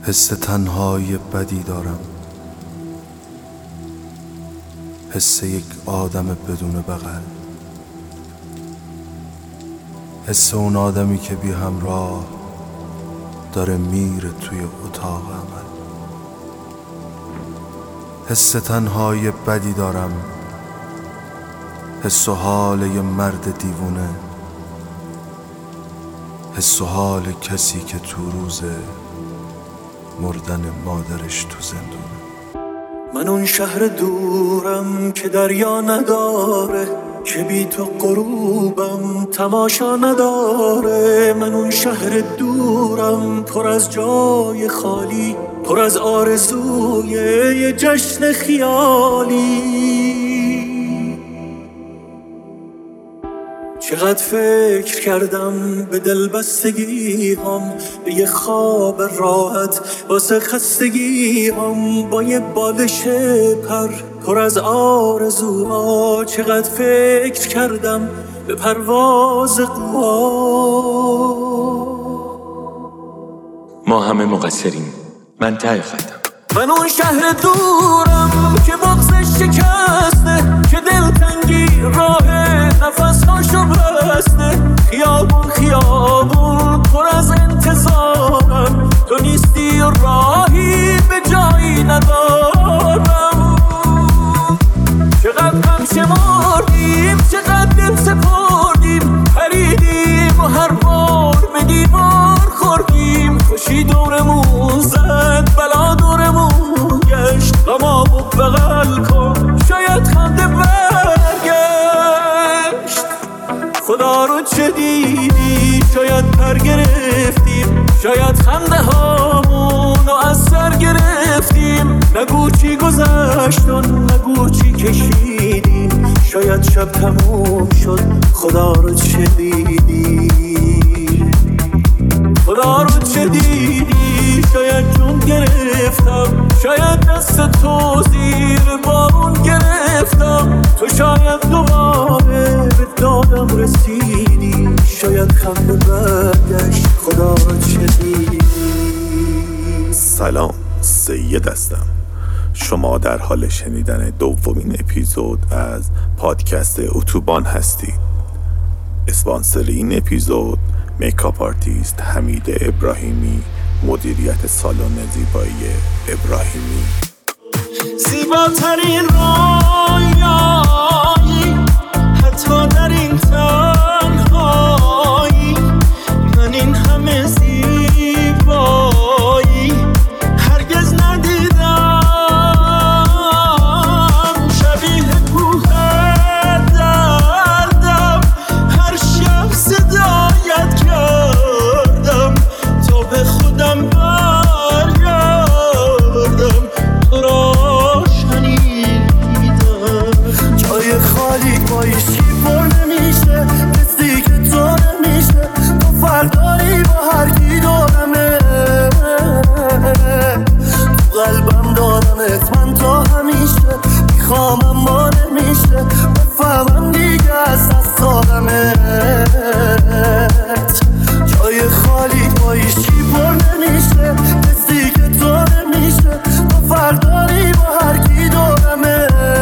حس تنهایی بدی دارم، حس یک آدم بدون بغل، حس اون آدمی که بی همراه داره میره توی اتاق عمل. حس تنهایی بدی دارم، حس و حال یه مرد دیوونه، حس و حال کسی که تو روز مردن مادرش تو زندونه. من اون شهر دورم که دریا نداره، که بی تو غروبم تماشا نداره. من اون شهر دورم پر از جای خالی، پر از آرزوی یه جشن خیالی. چقدر فکر کردم به دلبستگی هم، به یه خواب راحت واسه خستگی هم، با یه بالش پر پر از آرزوها. چقدر فکر کردم به پرواز قوا. ما همه مقصریم، من ته خطم. من اون شهر دورم که بغضش شکسته، که دلتنگی راه نفسهاشو بسته. خیابون خیابون پر از انتظارم، تو نیستی و راهی به جایی ندارم. چقدر هم شمردیم، چقدر دل سپردیم، پریدیم و هر بار به دیوار خوردیم. خوشی دورمون زد، بلا دورمون گشت. غمامو بغل کن، شاید خنده برگشت. خدا رو چه دیدی؟ شاید پر گرفتیم، شاید خنده هامونو از سر گرفتیم. نگو چی گذشت و نگو چی کشیدیم، شاید شب تموم شد. خدا رو چه دیدی؟ خدا رو چه دیدی؟ شاید جون گرفتم، شاید دست تو زیر بارون گرفتم. تو شاید دوباره به دادم رسیدی، شاید خنده برگشت. خدا رو چه دیدی؟ سلام، سید هستم. شما در حال شنیدن دومین اپیزود از پادکست اتوبان هستید. اسپانسر این اپیزود میکاپ آرتیست حمید ابراهیمی، مدیریت سالن زیبایی ابراهیمی. زیباترین رویایی حتی در این تنهایی، من این همه زیبایی هرگز ندیدم. شبیه کوه دردم، هر شب صدایت کردم تا به خودم برگردم. تو را شنیدم. جای خالی با هیچی پر نمیشه، مثلی که تو نمیشه. تو فردایی با هر کی دارمه، تو قلبم دارمت من تا همیشه. میخوام اما نمیشه، بفهمم دیگه از دست دادمت. جای خالی با هیچی پر نمیشه، مثلی که تو نمیشه. تو فردایی با هر کی دارمه،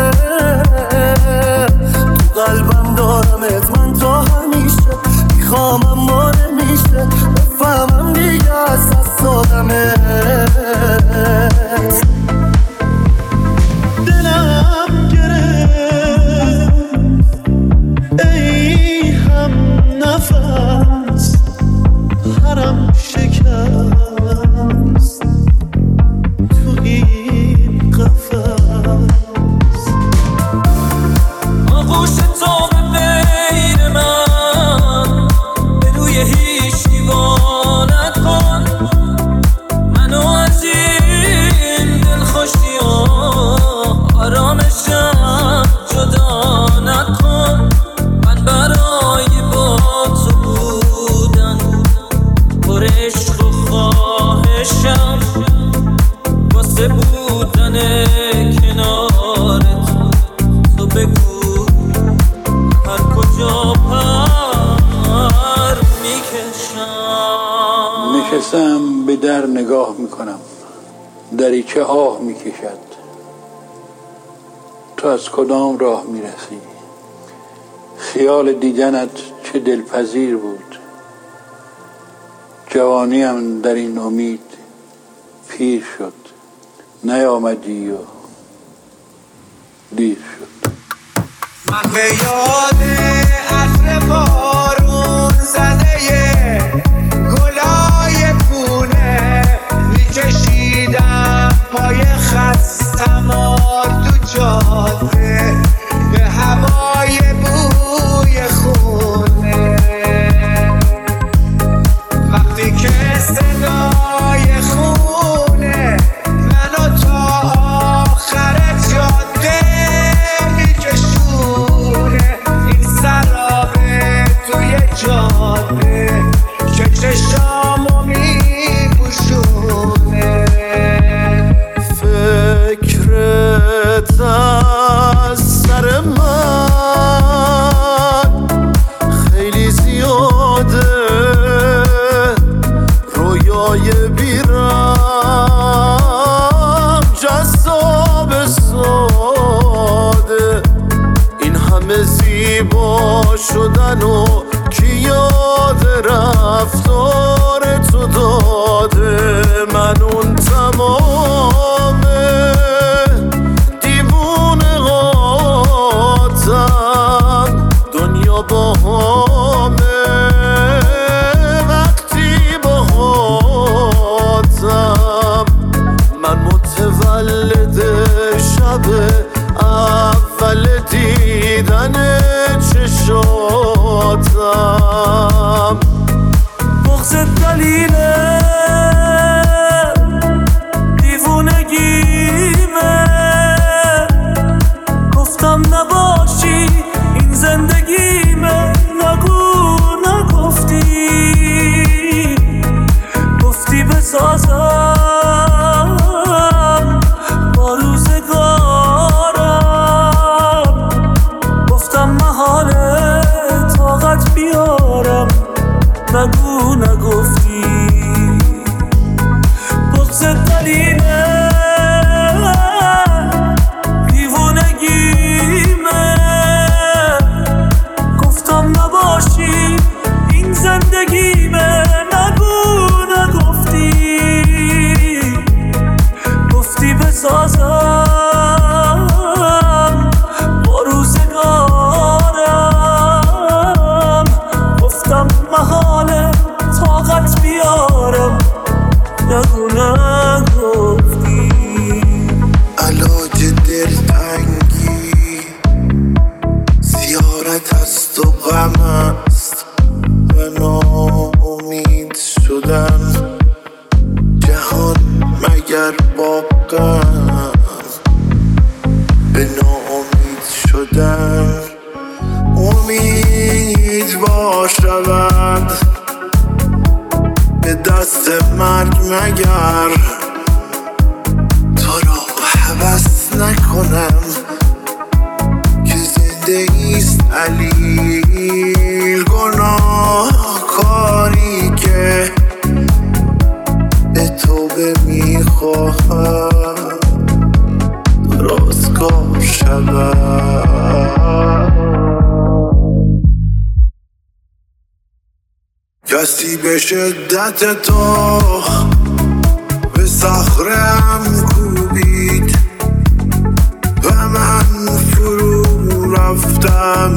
تو قلبم دارمت من تا همیشه. میخوام اما نمیشه، بفهمم دیگه از دست دادمت. دلم گرفت ای هم نفس، پرم شکست تو این قفس. آغوش تو به بین من، به روی هیچ دیوانت کن. منو از این دلخوشی ها آرامشم جدا نکن. من برای با تو بودن پر عشق و خواهشم، واسه بودن کنارت. تو بگو هر کجا پر میکشم. نشستم به در نگاه میکنم، دریچه آه میکشد. تو از کدام راه میرسی؟ خیال دیدنت چه دلپذیر بود. جوانیم در این امید پیر شد. نیامدی و دیر شد. من به یاد عطر بارون زده گلای پونه میکشیدم پای خستم و تو جاده به هوای بوی خونه. وقتی که صدای خونه منو تا آخر جاده میکشونه، این سرابه توی جاده که چشامو میپوشونه. فکرت از سر من خیلی زیاده، رویای بیرم جذاب ساده، این همه زیبا شدن و کی یاد رفتار تو داده. من اون تمام دیوونه هاتم، دنیا با همه وقتی با هاتم. من متولد شب اول دیدن چشاتم. بغض دلیله دیوونگیمه، گفتم نباشی این زندگیمه. نگو نگفتی، گفتی بسازم با روزگارم. گفتم محاله طاقت بیارم، نگو نگفتی. بغض دلیله دیوونگیمه، گفتم نباشی این زندگیمه. نگو نگفتی، گفتی بسازم با روزگارم. گفتم محاله طاقت بیارم، نگو نگفتی. علاج دلتنگی زیارت است و غم است و ناامید شدن. جهان مگر با غم به ناامید شدن. امید باشد به دست مرگ مگر تو را هوس نکنم که زنده ایست علیل. گناه کاری که به توبه میخواهم درستگار شود. کسی به شدت تو به صخره‌ام کوبید و من فرو رفتم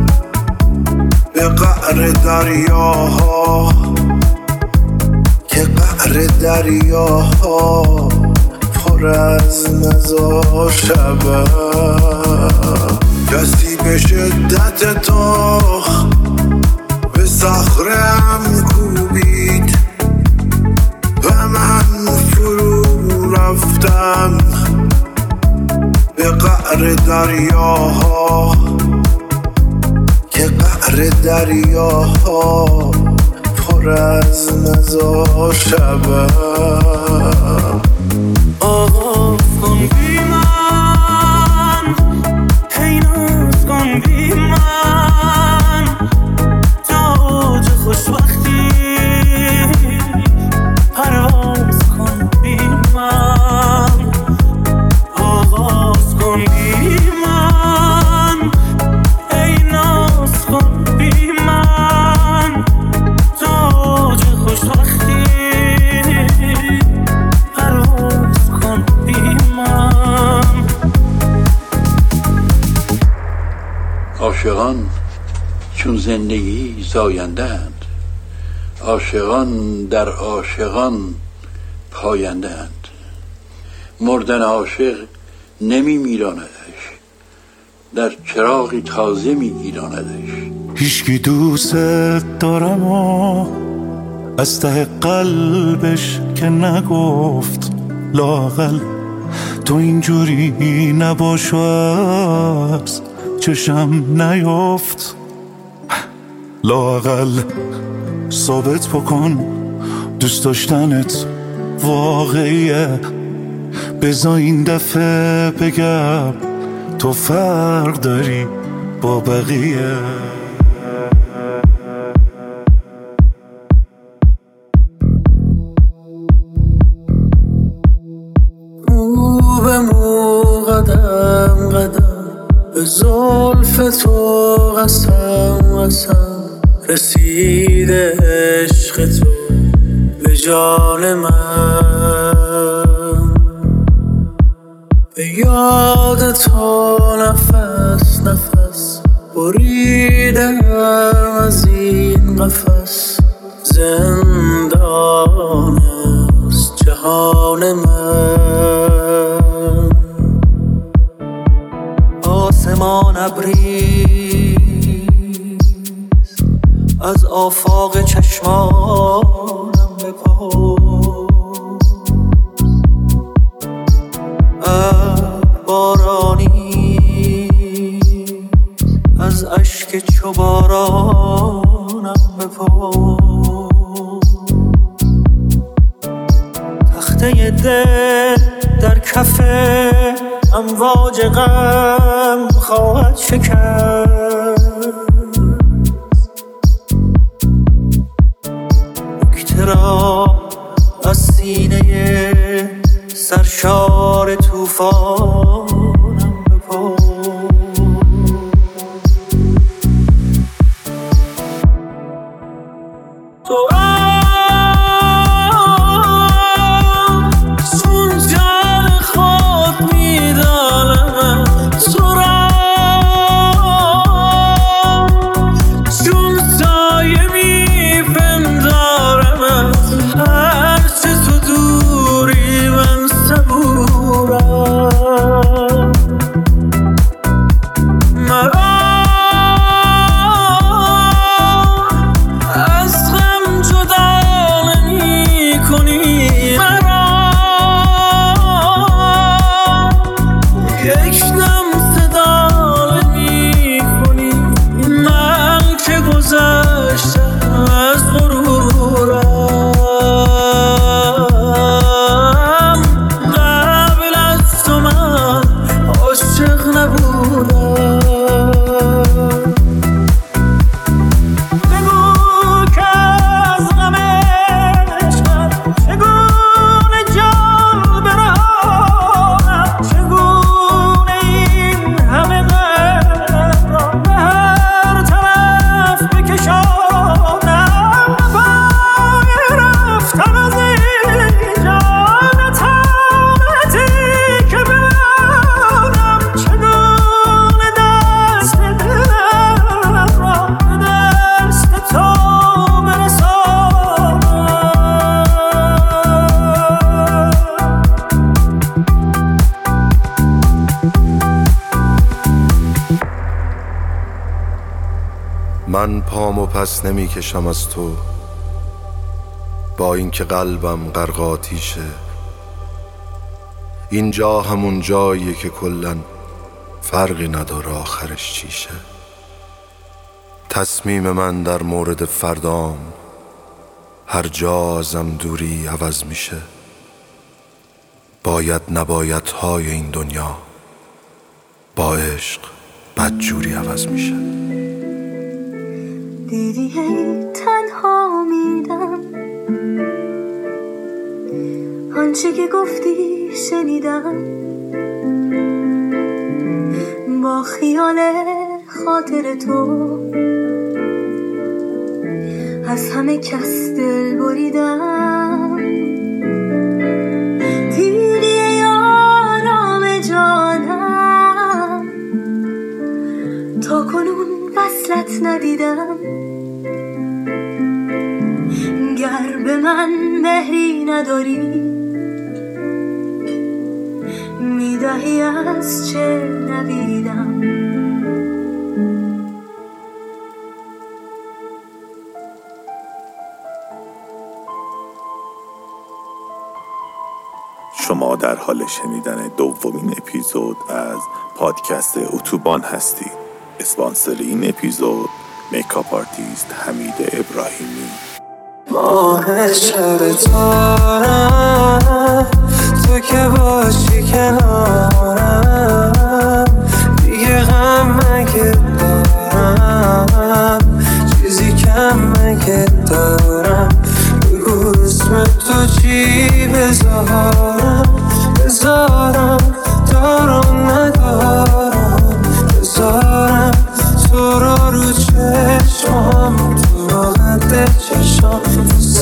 به قعر دریاها، که قعر دریاها پر از مزار شود. کسی به شدت تو به صخره‌ام کوبید و من فرو رفتم به قعر دریاها، که قعر دریاها پر از مزار شود. آغاز کن بی من، هینوز کن بی من، تا اوج خوشبختی پرواز کن بی من. زندگی زاینده‌اند، عاشقان در عاشقان پاینده‌اند. مردن عاشق نمی میراندش، در چراغی تازه می گیراندش. هیچکی دوست دارم و از ته قلبش که نگفت، لااقل تو اینجوری نباش و از چشم نیفت. لااقل ثابت بکن دوست داشتنت واقعیه، بذار این دفعه بگم تو فرق داری با بقیه. مو به مو قدم قدم به زلف تو قسم قسم، رسیده عشق تو به جان من. به یاد تو نفس نفس بریدم از این قفس، زندان است جهان من. آسمان ابریست از آفاق چشمانم بپرس، بارانی از اشک چو بارانم بپرس. تخته دل در کف امواج غم خواهد شکست، نکته را از سینه سرشار توفانم بپرس. تو چون جان خود میدانم، تو را چون سایه میپندارم، هرچه تو دوری من صبورم. مرا از غم جدا نمی کنی، مرا یک دم صدا نمی کنی. من که گذشتم از غرورم، قبل از تو من عاشق نبودم. بگو که از غم عشقت چگونه جان برهانم، چگونه این همه غم را به هر طرف بکشانم. پای رفتن از اینجا نتانتی که بمانم، چگونه دست دلم را به دست تو برسانم. من پامو پس نمی کشم از تو، با اینکه قلبم غرق آتیشه. اینجا همون جاییه که کلن فرقی نداره آخرش چیشه. تصمیم من در مورد فردام هر جا ازم دوری عوض میشه. باید نباید های این دنیا با عشق بدجوری عوض میشه. دیدی هی تنها میدم، آنچه که گفتی شنیدم، با خیال خاطر تو از همه کس دل بریدم. دیدی ای آرام جانم، تا کنون وصلت ندیدم. من مهری نداری، میدهی از چه نویدم. شما در حال شنیدن دومین اپیزود از پادکست اتوبان هستید. اسپانسر این اپیزود میکاپ آرتیست حمید ابراهیمی. ماه شب تارم، تو که باشی کنارم، دیگه غم مگه دارم، چیزی کم مگه دارم، بگو اسم تو چی بذارم دارم ندارم، بذارم تو رو چشمام، تو رو قد چشم دوست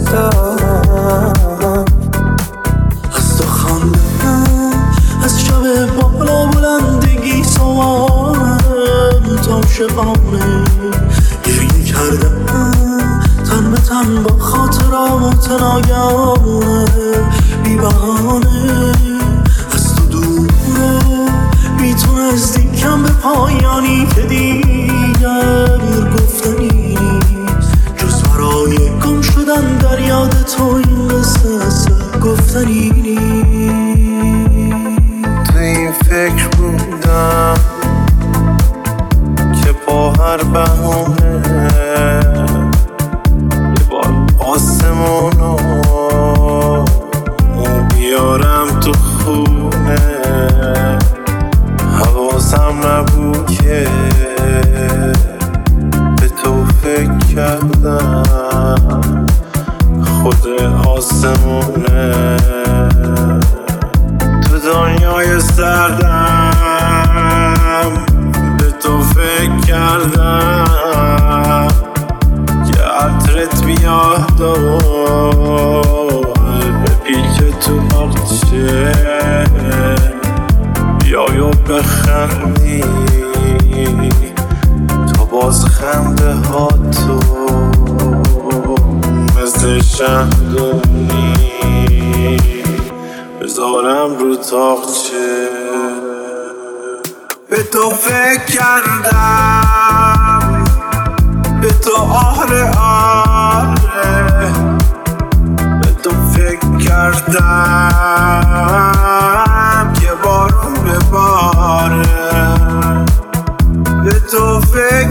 دارم. از تو خواندم، از شب بالا بلندگی سوارم، تا عاشقانه گریه کردم، تن به تن با خاطرات ناگهانه، بی بهانه از تو دورم، بی تو نزدیکم به پایانی که دیگر گفتنی جز برای گم شدن در یاد تو این قصه گفتنی نیست. تو این فکر بودم که با هر بهونه یه بار آسمونو بیارم تو خونه، حواسم نبود که به تو فکر کردم، خود آسمونه تو دنیای سردم، به تو فکر کردم که عطرت بیاد و بپیچه تو آغچه، یا بخندی تا باز خنده ها تو مثل شهدونی بذارم رو تاقچه. به تو فکر کردم، به تو آره به تو فکر کردم که بارون بباره، به تو فکر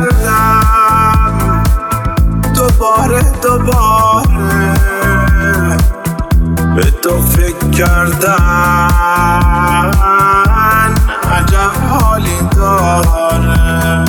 کردم دوباره به تو فکر کردن عجب حالی داره.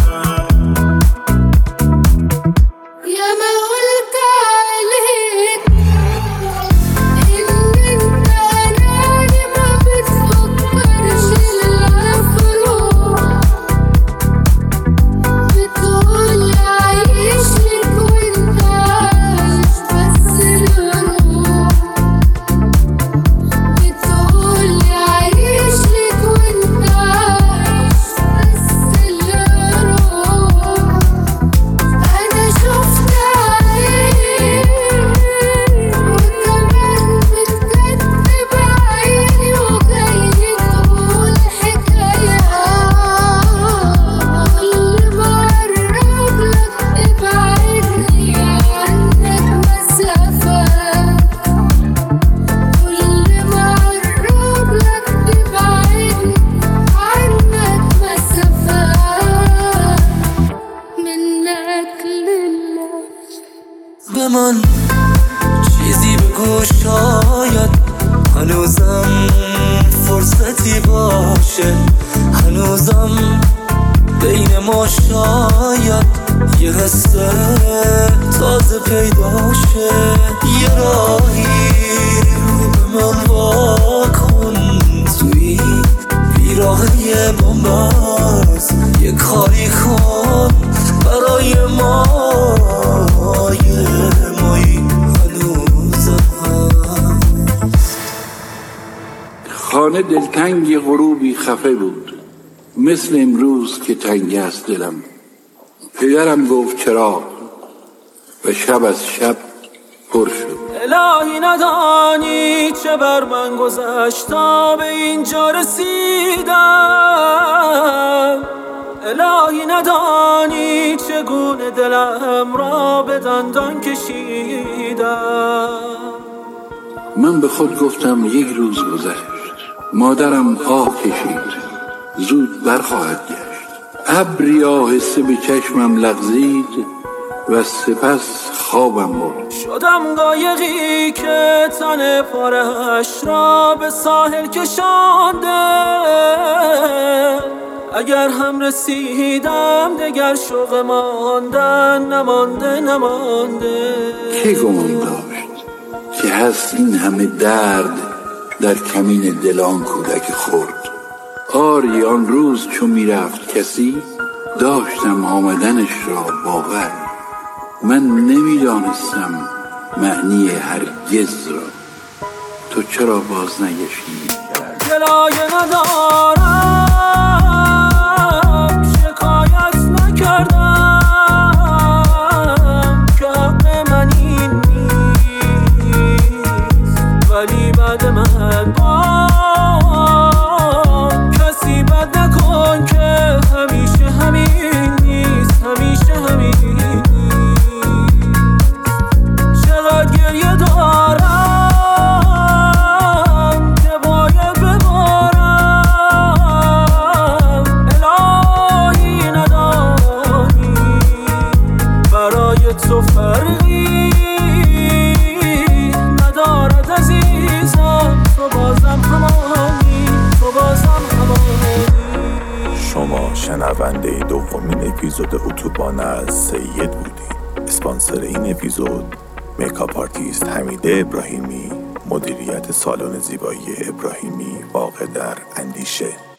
به من چیزی بگو شاید هنوزم فرصتی باشه، هنوزم بین ما شاید یه حس تازه پیدا شه، یه راهی رو به من واکن توی بیراهی بومباز، یه کاری کن برای ما خانه دلتنگی غروبی خفه بود، مثل امروز که تنگ است دلم. پدرم گفت چراغ و شب از شب پر شد. الهی ندانی چه بر من گذشت تا به اینجا رسیدم، الهی ندانی چگونه دلم را به دندان کشیدم. من به خود گفتم یک روز گذشت، مادرم آه کشید، زود برخواهد گشت. ابری آهسته به چشمم لغزید و سپس خوابم برد. شدم قایقی که تن پارش را به ساحل کشانده، اگر هم رسیدم دگر شوق ماندن نمانده. که گمان داشت که هست این همه درد در کمین دلان کودک خرد؟ آری آن روز چو میرفت کسی، داشتم آمدنش را باور. من نمیدانستم معنی هرگز را، تو چرا باز نگشتی؟ گلایه ندارم، شکایت نکردم که حق من این نیست، ولی بعد من با کسی بد نکن که همیشه همین نیست، همیشه همین نیست. چقدر گریه دارم که باید ببارم، الهی ندانی برای تو فرقی ندارد عزیزم، تو بازم همانی، تو بازم همانی. شما شنونده دومین اپیزود اتوبان از سید بودید. اسپانسر این اپیزود میکاپ آرتیست حمیده ابراهیمی، مدیریت سالن زیبایی ابراهیمی واقع در اندیشه.